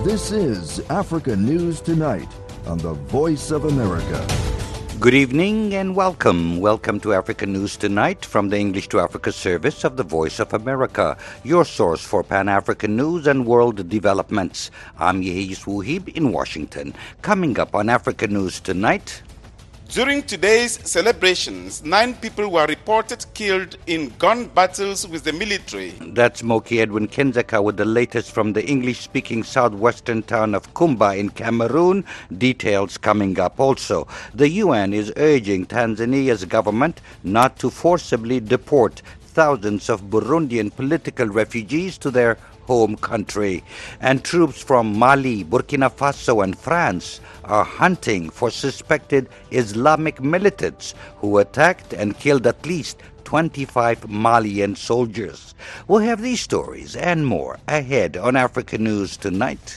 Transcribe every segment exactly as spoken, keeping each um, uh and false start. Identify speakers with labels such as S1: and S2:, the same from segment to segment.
S1: This is Africa News Tonight on the Voice of America.
S2: Good evening and welcome. Welcome to Africa News Tonight from the English to Africa service of the Voice of America, your source for Pan-African news and world developments. I'm Yehis Wuhib in Washington. Coming up on Africa News Tonight.
S3: During today's celebrations, nine people were reported killed in gun battles with the military.
S2: That's Moki Edwin Kenzeka with the latest from the English-speaking southwestern town of Kumba in Cameroon. Details coming up also. The U N is urging Tanzania's government not to forcibly deport thousands of Burundian political refugees to their home country. And troops from Mali, Burkina Faso and France are hunting for suspected Islamic militants who attacked and killed at least twenty-five Malian soldiers. We'll have these stories and more ahead on Africa News Tonight.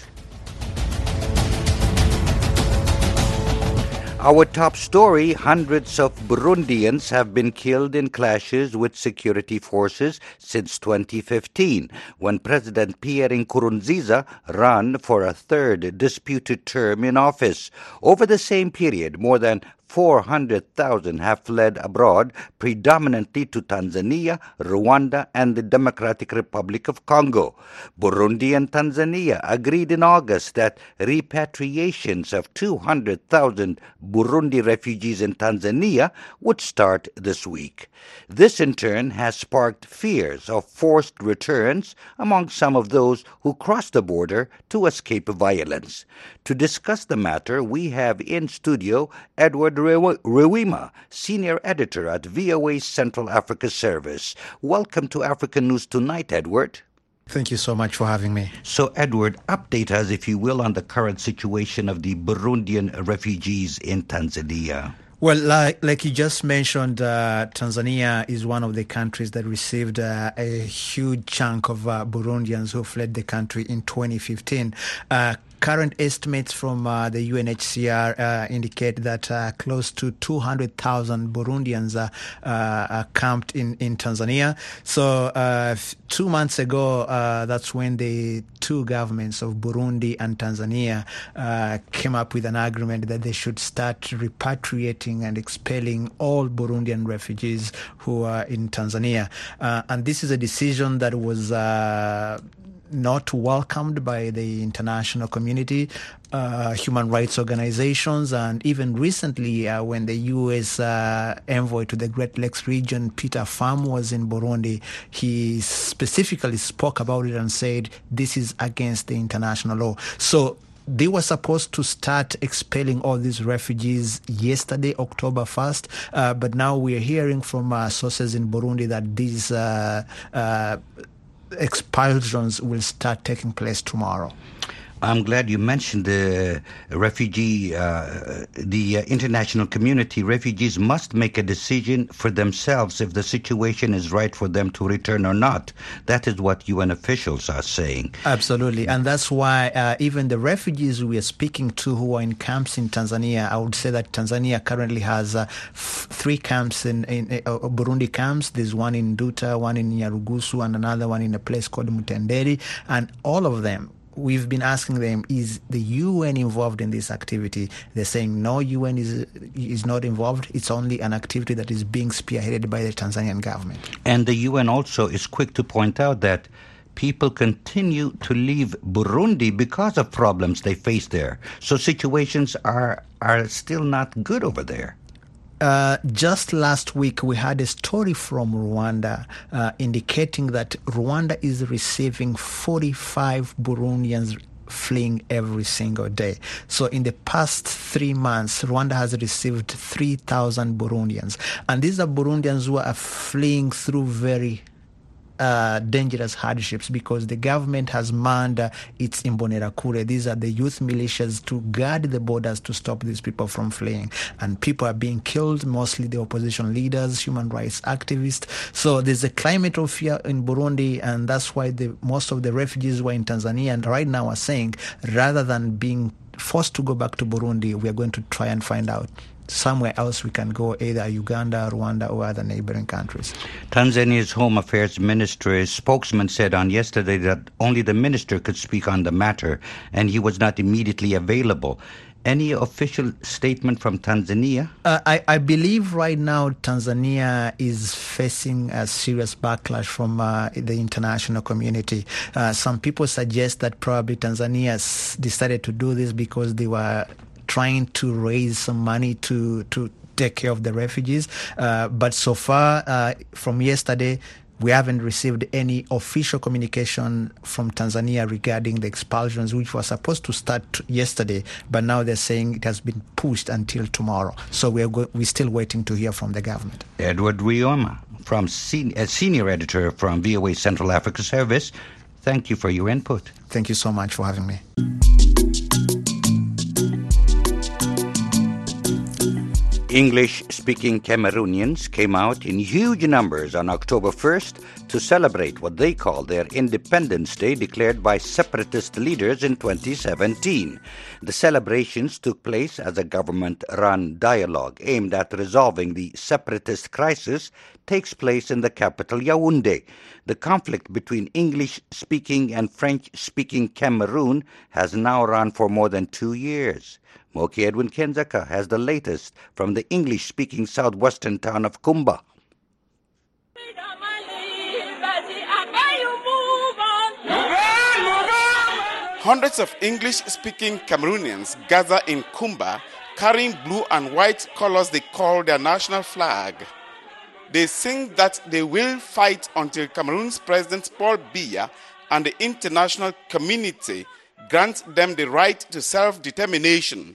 S2: Our top story, hundreds of Burundians have been killed in clashes with security forces since twenty fifteen, when President Pierre Nkurunziza ran for a third disputed term in office. Over the same period, more than four hundred thousand have fled abroad, predominantly to Tanzania, Rwanda, and the Democratic Republic of Congo. Burundi and Tanzania agreed in August that repatriations of two hundred thousand Burundi refugees in Tanzania would start this week. This, in turn, has sparked fears of forced returns among some of those who cross the border to escape violence. To discuss the matter, we have in studio Edward Rewima, senior editor at V O A's Central Africa Service. Welcome to Africa News Tonight, Edward.
S4: Thank you so much for having me.
S2: So, Edward, update us, if you will, on the current situation of the Burundian refugees in Tanzania.
S4: Well, like, like you just mentioned, uh, Tanzania is one of the countries that received uh, a huge chunk of uh, Burundians who fled the country in twenty fifteen. Uh, Current estimates from uh, the U N H C R uh, indicate that uh, close to two hundred thousand Burundians uh, uh, are camped in, in Tanzania. So uh, f- two months ago, uh, that's when the two governments of Burundi and Tanzania uh, came up with an agreement that they should start repatriating and expelling all Burundian refugees who are in Tanzania. Uh, and this is a decision that was Uh, not welcomed by the international community, uh, human rights organizations, and even recently uh, when the U S uh, envoy to the Great Lakes region, Peter Pham, was in Burundi, he specifically spoke about it and said this is against the international law. So they were supposed to start expelling all these refugees yesterday, October first, uh, but now we are hearing from uh, sources in Burundi that these uh, uh, expulsions will start taking place tomorrow.
S2: I'm glad you mentioned the refugee, uh, the uh, international community. Refugees must make a decision for themselves if the situation is right for them to return or not. That is what U N officials are saying.
S4: Absolutely. And that's why uh, even the refugees we are speaking to who are in camps in Tanzania, I would say that Tanzania currently has uh, f- three camps in, in uh, Burundi camps. There's one in Duta, one in Nyarugusu, and another one in a place called Mutenderi. And all of them, we've been asking them, is the U N involved in this activity? They're saying no, U N is is not involved. It's only an activity that is being spearheaded by the Tanzanian government.
S2: And the U N also is quick to point out that people continue to leave Burundi because of problems they face there. So situations are are still not good over there.
S4: Uh, just last week, we had a story from Rwanda uh, indicating that Rwanda is receiving forty-five Burundians fleeing every single day. So in the past three months, Rwanda has received three thousand Burundians. And these are Burundians who are fleeing through very Uh, dangerous hardships because the government has manned uh, its Imbonerakure. These are the youth militias to guard the borders to stop these people from fleeing. And people are being killed, mostly the opposition leaders, human rights activists. So there's a climate of fear in Burundi, and that's why the, most of the refugees were in Tanzania and right now are saying rather than being forced to go back to Burundi, we are going to try and find out somewhere else we can go, either Uganda, Rwanda, or other neighboring countries.
S2: Tanzania's Home Affairs Ministry's spokesman said on yesterday that only the minister could speak on the matter, and he was not immediately available. Any official statement from Tanzania?
S4: Uh, I, I believe right now Tanzania is facing a serious backlash from uh, the international community. Uh, some people suggest that probably Tanzania s- decided to do this because they were trying to raise some money to, to take care of the refugees. Uh, but so far, uh, from yesterday, we haven't received any official communication from Tanzania regarding the expulsions, which was supposed to start yesterday, but now they're saying it has been pushed until tomorrow. So we're go- we're still waiting to hear from the government.
S2: Edward Rioma, from sen- a senior editor from V O A Central Africa Service, thank you for your input.
S4: Thank you so much for having me.
S2: English-speaking Cameroonians came out in huge numbers on October first to celebrate what they call their Independence Day declared by separatist leaders in twenty seventeen. The celebrations took place as a government-run dialogue aimed at resolving the separatist crisis takes place in the capital, Yaoundé. The conflict between English-speaking and French-speaking Cameroon has now run for more than two years. Moki Edwin Kenzaka has the latest from the English-speaking southwestern town of Kumba.
S3: Hundreds of English-speaking Cameroonians gather in Kumba carrying blue and white colors they call their national flag. They sing that they will fight until Cameroon's President Paul Biya and the international community grant them the right to self-determination.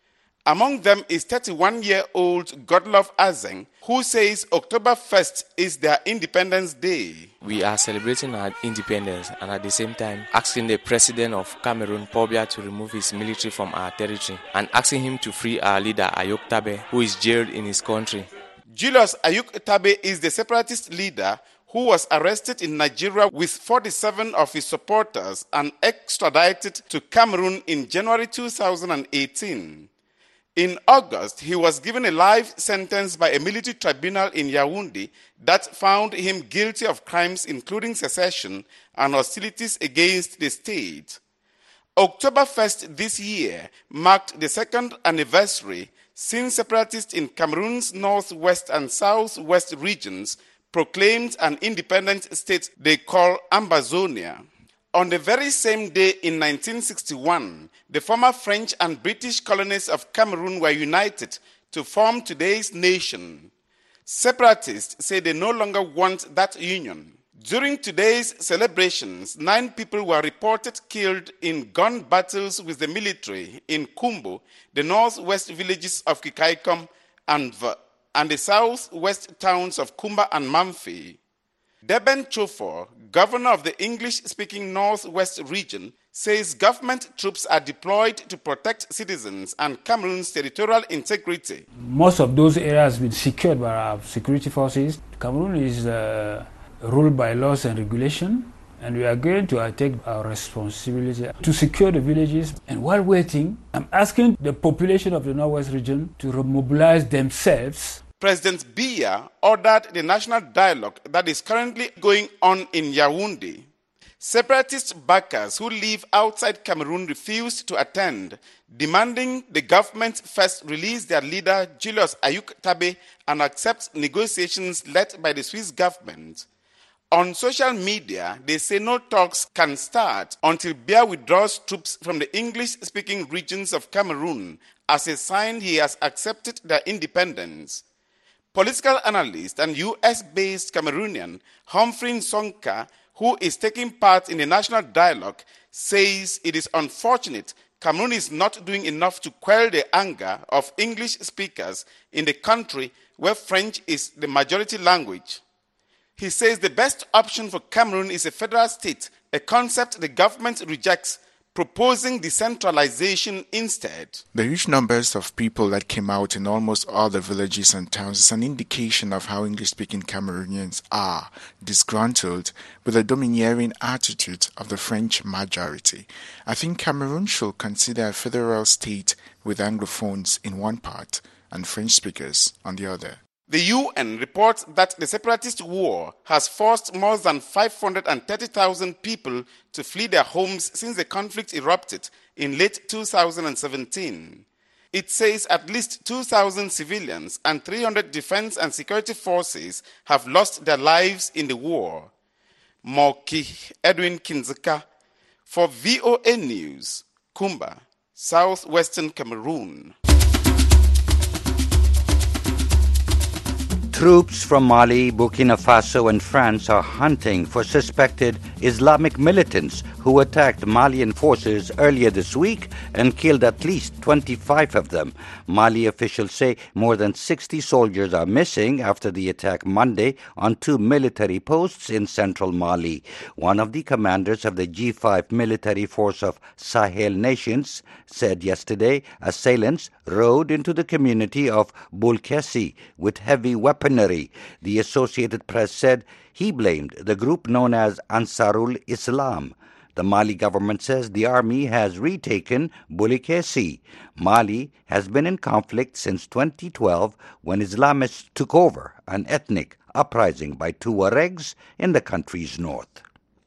S3: Among them is thirty-one-year-old Godlove Azeng, who says October first is their Independence Day.
S5: We are celebrating our independence and at the same time asking the president of Cameroon, Paul Biya, to remove his military from our territory and asking him to free our leader, Ayuk Tabe, who is jailed in his country.
S3: Julius Ayuk Tabe is the separatist leader who was arrested in Nigeria with forty-seven of his supporters and extradited to Cameroon in January two thousand eighteen. In August, he was given a life sentence by a military tribunal in Yaoundé that found him guilty of crimes including secession and hostilities against the state. October first this year marked the second anniversary since separatists in Cameroon's northwest and southwest regions proclaimed an independent state they call Ambazonia. On the very same day in nineteen sixty-one, the former French and British colonies of Cameroon were united to form today's nation. Separatists say they no longer want that union. During today's celebrations, nine people were reported killed in gun battles with the military in Kumbo, the northwest villages of Kikaikom and V, and the southwest towns of Kumba and Mamfe. Deben Chofor, governor of the English-speaking Northwest region, says government troops are deployed to protect citizens and Cameroon's territorial integrity.
S6: Most of those areas have been secured by our security forces. Cameroon is uh, ruled by laws and regulation, and we are going to take our responsibility to secure the villages. And while waiting, I'm asking the population of the Northwest region to remobilize themselves.
S3: President Biya ordered the national dialogue that is currently going on in Yaoundé. Separatist backers who live outside Cameroon refused to attend, demanding the government first release their leader Julius Ayuk Tabe and accept negotiations led by the Swiss government. On social media, they say no talks can start until Biya withdraws troops from the English-speaking regions of Cameroon as a sign he has accepted their independence. Political analyst and U S-based Cameroonian Humphrey Nsonka, who is taking part in the national dialogue, says it is unfortunate Cameroon is not doing enough to quell the anger of English speakers in the country where French is the majority language. He says the best option for Cameroon is a federal state, a concept the government rejects, proposing decentralization instead.
S7: The huge numbers of people that came out in almost all the villages and towns is an indication of how English-speaking Cameroonians are disgruntled with the domineering attitude of the French majority. I think Cameroon should consider a federal state with Anglophones in one part and French speakers on the other.
S3: The U N reports that the separatist war has forced more than five hundred thirty thousand people to flee their homes since the conflict erupted in late two thousand seventeen. It says at least two thousand civilians and three hundred defense and security forces have lost their lives in the war. Moki Edwin Kinzeka for V O A News, Kumba, Southwestern Cameroon.
S2: Troops from Mali, Burkina Faso and France are hunting for suspected Islamic militants who attacked Malian forces earlier this week and killed at least twenty-five of them. Mali officials say more than sixty soldiers are missing after the attack Monday on two military posts in central Mali. One of the commanders of the G five military force of Sahel nations said yesterday assailants rode into the community of Bulkesi with heavy weaponry. The Associated Press said he blamed the group known as Ansarul Islam. The Mali government says the army has retaken Bulkesi. Mali has been in conflict since twenty twelve when Islamists took over an ethnic uprising by Tuaregs in the country's north.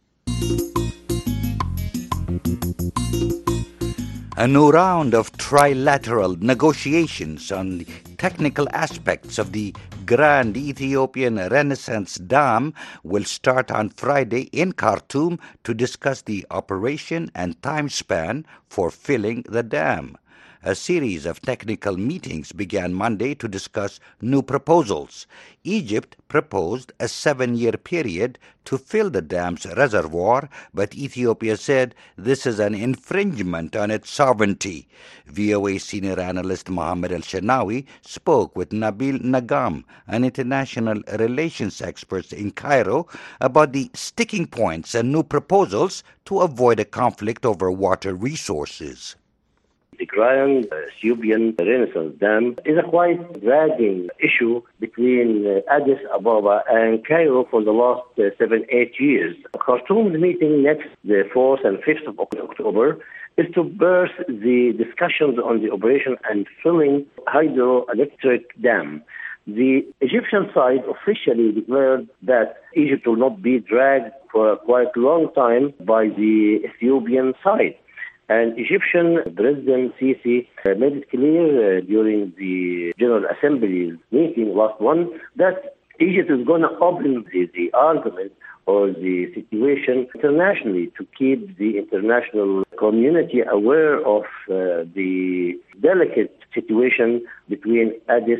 S2: A new round of trilateral negotiations on the technical aspects of the Grand Ethiopian Renaissance Dam will start on Friday in Khartoum to discuss the operation and time span for filling the dam. A series of technical meetings began Monday to discuss new proposals. Egypt proposed a seven-year period to fill the dam's reservoir, but Ethiopia said this is an infringement on its sovereignty. V O A senior analyst Mohammed El-Shenawi spoke with Nabil Nagam, an international relations expert in Cairo, about the sticking points and new proposals to avoid a conflict over water resources.
S8: The Grand Ethiopian Renaissance Dam is a quite dragging issue between uh, Addis Ababa and Cairo for the last uh, seven, eight years. Khartoum's meeting next, the fourth and fifth of October, is to burst the discussions on the operation and filling hydroelectric dam. The Egyptian side officially declared that Egypt will not be dragged for a quite long time by the Ethiopian side. And Egyptian President Sisi uh, made it clear uh, during the General Assembly's meeting, last one, that Egypt is going to open the, the argument or the situation internationally to keep the international community aware of uh, the delicate situation between Addis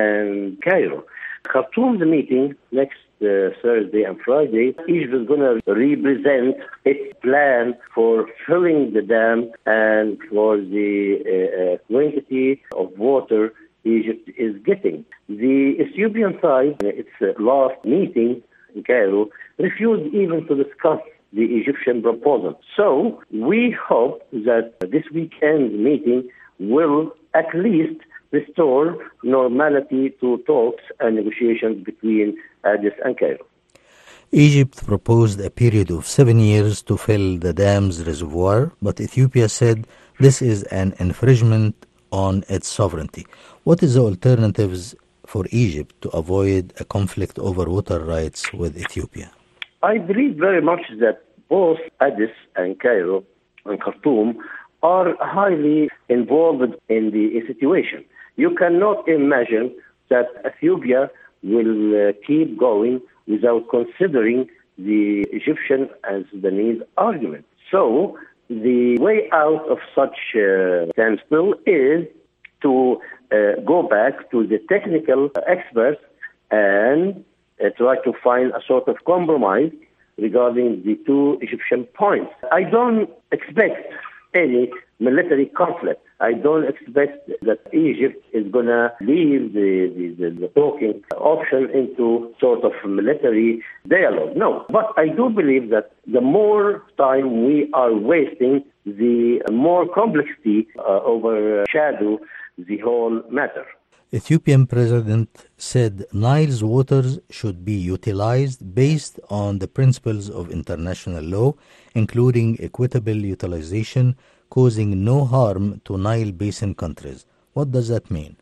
S8: and Cairo. Khartoum's meeting next uh, Thursday and Friday, Egypt is going to represent its plan for filling the dam and for the uh, uh, quantity of water Egypt is getting. The Ethiopian side, in its uh, last meeting in Cairo, refused even to discuss the Egyptian proposal. So we hope that this weekend's meeting will at least restore normality to talks and negotiations between Addis and Cairo.
S9: Egypt proposed a period of seven years to fill the dam's reservoir, but Ethiopia said this is an infringement on its sovereignty. What is the alternatives for Egypt to avoid a conflict over water rights with Ethiopia?
S8: I believe very much that both Addis and Cairo and Khartoum are highly involved in the situation. You cannot imagine that Ethiopia will uh, keep going without considering the Egyptian and Sudanese argument. So the way out of such uh, standstill is to uh, go back to the technical experts and uh, try to find a sort of compromise regarding the two Egyptian points. I don't expect any military conflict. I don't expect that Egypt is going to leave the, the, the, the talking option into sort of military dialogue. No. But I do believe that the more time we are wasting, the more complexity uh, overshadow the whole matter.
S9: Ethiopian president said Nile's waters should be utilized based on the principles of international law, including equitable utilization, causing no harm to Nile Basin countries. What does that mean?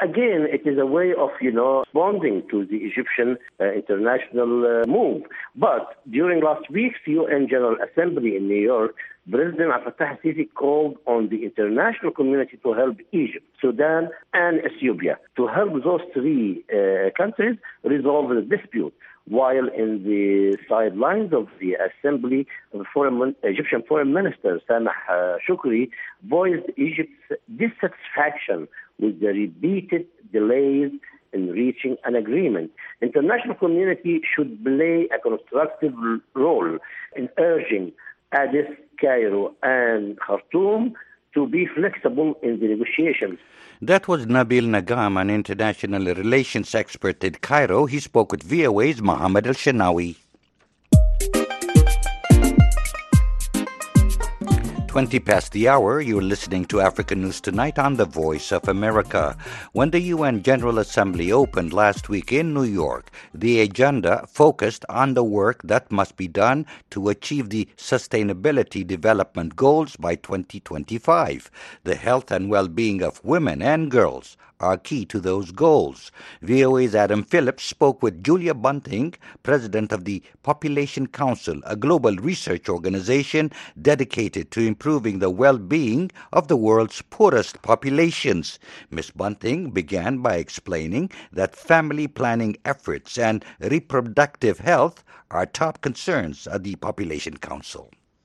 S8: again, it is a way of, you know, responding to the Egyptian uh, international uh, move. But during last week's U N General Assembly in New York, President Abdel Fattah al-Sisi called on the international community to help Egypt, Sudan, and Ethiopia, to help those three uh, countries resolve the dispute. While in the sidelines of the assembly, the foreign, Egyptian Foreign Minister Sameh uh, Shoukry voiced Egypt's dissatisfaction with the repeated delays in reaching an agreement. International community should play a constructive role in urging Addis, Cairo, and Khartoum to be flexible in the negotiations.
S2: That was Nabil Nagam, an international relations expert in Cairo. He spoke with V O A's Mohammed El-Shanawi. twenty past the hour, you're listening to African News Tonight on the Voice of America. When the U N General Assembly opened last week in New York, the agenda focused on the work that must be done to achieve the Sustainability Development Goals by twenty twenty-five. The health and well-being of women and girls are key to those goals. V O A's Adam Phillips spoke with Julia Bunting, president of the Population Council, a global research organization dedicated to improving the well-being of the world's poorest populations. Miz Bunting began by explaining that family planning efforts and reproductive health are top concerns at the Population Council.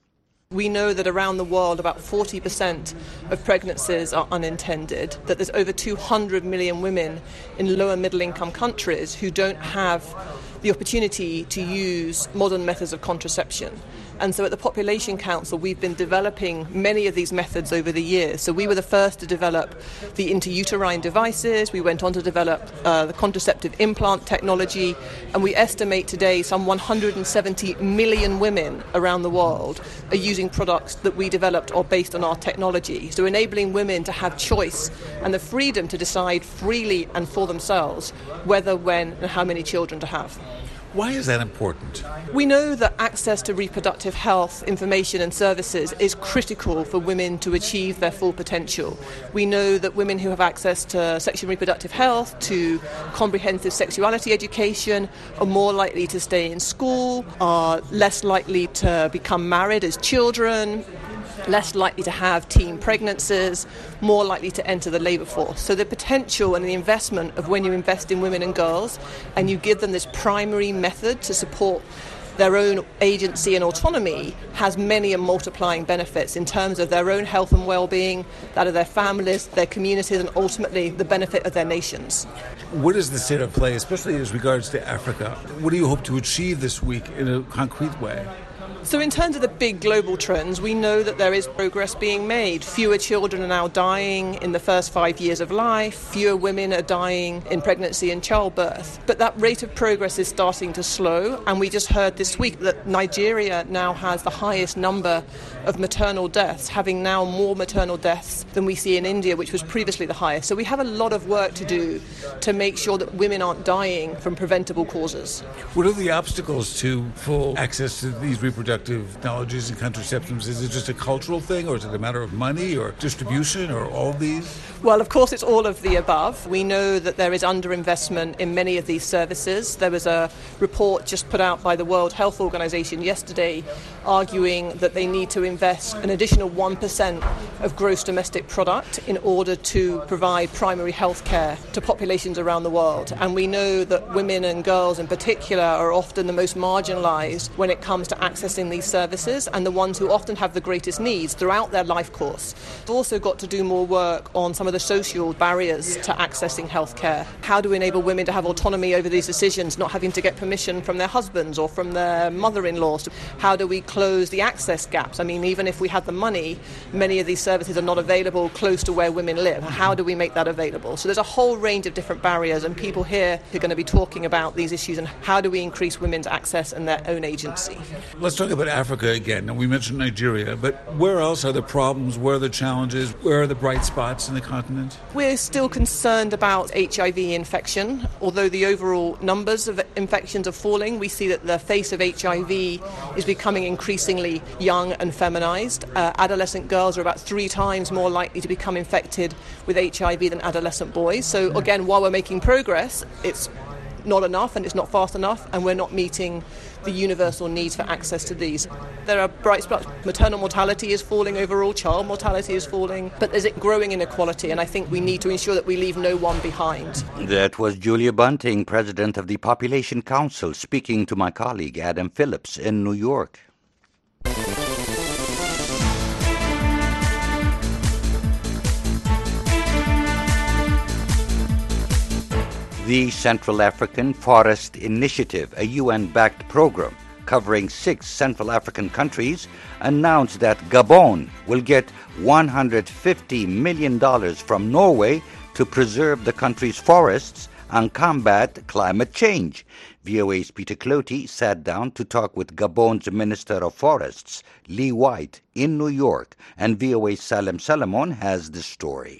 S10: We know that around the world about forty percent of pregnancies are unintended, that there's over two hundred million women in lower middle income countries who don't have the opportunity to use modern methods of contraception. And so at the Population Council, we've been developing many of these methods over the years. So we were the first to develop the intrauterine devices. We went on to develop uh, the contraceptive implant technology. And we estimate today some one hundred seventy million women around the world are using products that we developed or based on our technology. So enabling women to have choice and the freedom to decide freely and for themselves whether, when, and how many children to have.
S11: Why is that important?
S10: We know that access to reproductive health information and services is critical for women to achieve their full potential. We know that women who have access to sexual and reproductive health, to comprehensive sexuality education, are more likely to stay in school, are less likely to become married as children, less likely to have teen pregnancies, more likely to enter the labour force. So the potential and the investment of when you invest in women and girls and you give them this primary method to support their own agency and autonomy has many and multiplying benefits in terms of their own health and well-being, that of their families, their communities, and ultimately the benefit of their nations.
S11: What is the state of play, especially as regards to Africa? What do you hope to achieve this week in a concrete way?
S10: So in terms of the big global trends, we know that there is progress being made. Fewer children are now dying in the first five years of life. Fewer women are dying in pregnancy and childbirth. But that rate of progress is starting to slow. And we just heard this week that Nigeria now has the highest number of maternal deaths, having now more maternal deaths than we see in India, which was previously the highest. So we have a lot of work to do to make sure that women aren't dying from preventable causes.
S11: What are the obstacles to full access to these reproductive technologies and contraceptives? Is it just a cultural thing, or is it a matter of money or distribution, or all of these?
S10: Well, of course, it's all of the above. We know that there is underinvestment in many of these services. There was a report just put out by the World Health Organization yesterday arguing that they need to invest an additional one percent of gross domestic product in order to provide primary health care to populations around the world. And we know that women and girls in particular are often the most marginalized when it comes to accessing these services, and the ones who often have the greatest needs throughout their life course. We've also got to do more work on some of the social barriers to accessing healthcare. How do we enable women to have autonomy over these decisions, not having to get permission from their husbands or from their mother-in-laws? How do we close the access gaps? I mean, even if we had the money, many of these services are not available close to where women live. How do we make that available? So there's a whole range of different barriers, and people here are going to be talking about these issues and how do we increase women's access and their own agency.
S11: Let's talk about Africa again, and we mentioned Nigeria, but where else are the problems? Where are the challenges? Where are the bright spots in the continent?
S10: We're still concerned about H I V infection. Although the overall numbers of infections are falling, we see that the face of H I V is becoming increasingly young and feminized. Uh, adolescent girls are about three times more likely to become infected with H I V than adolescent boys. So again, while we're making progress, it's not enough and it's not fast enough, and we're not meeting the universal needs for access to these. There are bright spots. Maternal mortality is falling overall, child mortality is falling, but there's a growing inequality, and I think we need to ensure that we leave no one behind.
S2: That was Julia Bunting, president of the Population Council, speaking to my colleague Adam Phillips in New York. The Central African Forest Initiative, a U N-backed program covering six Central African countries, announced that Gabon will get one hundred fifty million dollars from Norway to preserve the country's forests and combat climate change. V O A's Peter Cloty sat down to talk with Gabon's Minister of Forests, Lee White, in New York, and V O A's Salem Salamon has the story.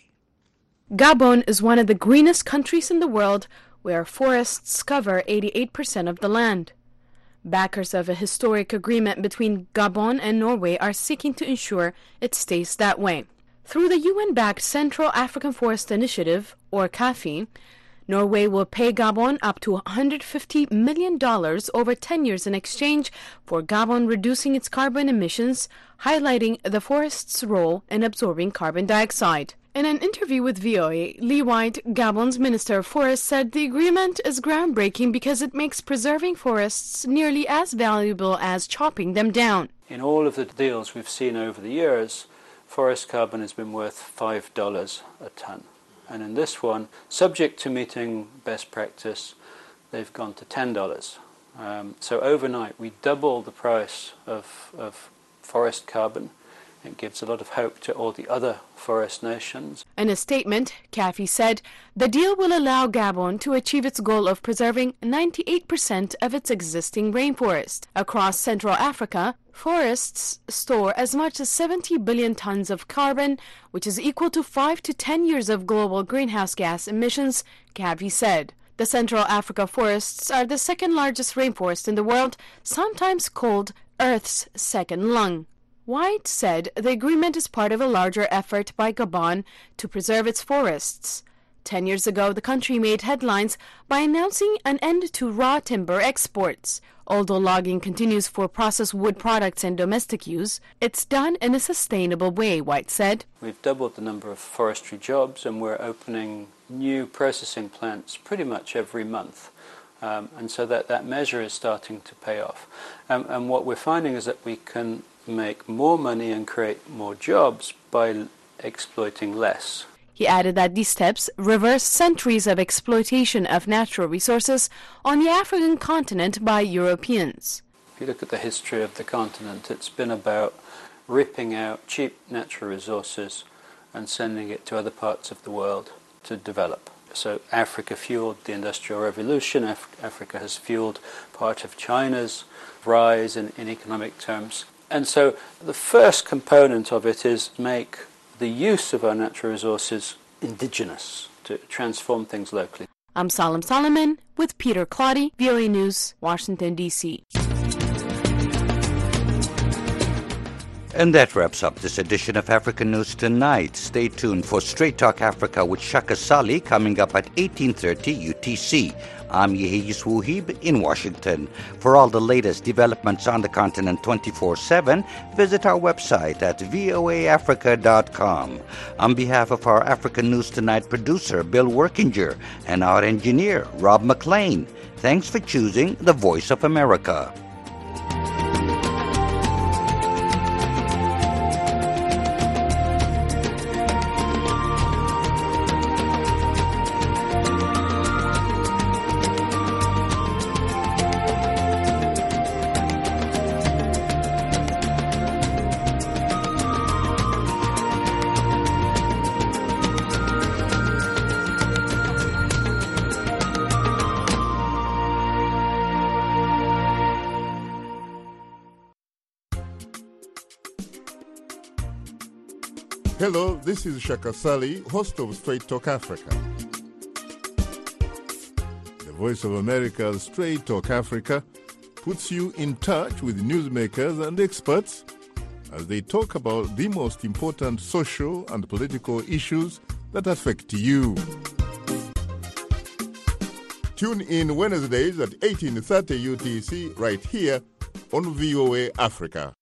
S12: Gabon is one of the greenest countries in the world, where forests cover eighty-eight percent of the land. Backers of a historic agreement between Gabon and Norway are seeking to ensure it stays that way. Through the U N-backed Central African Forest Initiative, or CAFI, Norway will pay Gabon up to one hundred fifty million dollars over ten years in exchange for Gabon reducing its carbon emissions, highlighting the forest's role in absorbing carbon dioxide. In an interview with V O A, Lee White, Gabon's Minister of Forests, said the agreement is groundbreaking because it makes preserving forests nearly as valuable as chopping them down.
S13: In all of the deals we've seen over the years, forest carbon has been worth five dollars a ton. And in this one, subject to meeting best practice, they've gone to ten dollars. Um, so overnight, we double the price of, of forest carbon. It gives a lot of hope to all the other forest nations.
S12: In a statement, CAFI said the deal will allow Gabon to achieve its goal of preserving ninety-eight percent of its existing rainforest. Across Central Africa, forests store as much as seventy billion tons of carbon, which is equal to five to ten years of global greenhouse gas emissions, CAFI said. The Central Africa forests are the second largest rainforest in the world, sometimes called Earth's second lung. White said the agreement is part of a larger effort by Gabon to preserve its forests. Ten years ago, the country made headlines by announcing an end to raw timber exports. Although logging continues for processed wood products and domestic use, it's done in a sustainable way, White said.
S13: We've doubled the number of forestry jobs, and we're opening new processing plants pretty much every month. Um, and so that, that measure is starting to pay off. Um, and what we're finding is that we can make more money and create more jobs by exploiting less.
S12: He added that these steps reverse centuries of exploitation of natural resources on the African continent by Europeans.
S13: If you look at the history of the continent, it's been about ripping out cheap natural resources and sending it to other parts of the world to develop. So Africa fueled the Industrial Revolution. Af- Africa has fueled part of China's rise in, in economic terms. And so the first component of it is make the use of our natural resources indigenous, to transform things locally.
S12: I'm Salem Solomon with Peter Cloty, V O A News, Washington, D C
S2: And that wraps up this edition of African News Tonight. Stay tuned for Straight Talk Africa with Shaka Sali coming up at eighteen thirty U T C. I'm Yehiyis Wuhib in Washington. For all the latest developments on the continent twenty-four seven, visit our website at voa africa dot com. On behalf of our African News Tonight producer, Bill Workinger, and our engineer, Rob McLean, thanks for choosing the Voice of America.
S14: Hello, this is Shaka Sali, host of Straight Talk Africa. The Voice of America's Straight Talk Africa puts you in touch with newsmakers and experts as they talk about the most important social and political issues that affect you. Tune in Wednesdays at eighteen thirty U T C right here on V O A Africa.